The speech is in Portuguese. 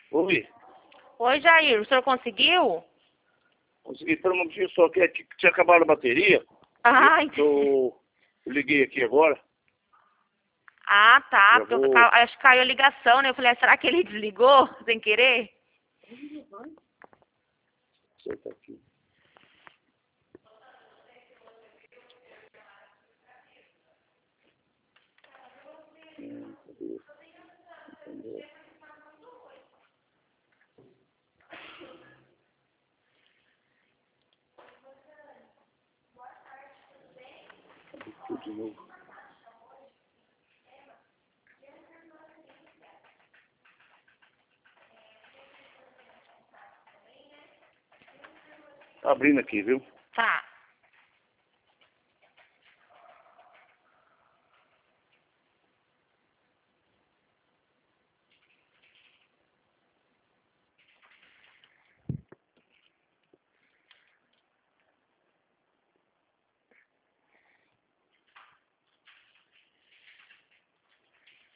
Oi, Oi, Jair, o senhor conseguiu? consegui pelo motivo só que tinha acabado a bateria. Ah, Eu liguei aqui agora. ah, tá. Já Porque vou. acho que caiu a ligação, né? Eu falei, ah, será que ele desligou sem querer? Acertar aqui. Cadê? Entendeu? Tudo de novo. Tá abrindo aqui, viu?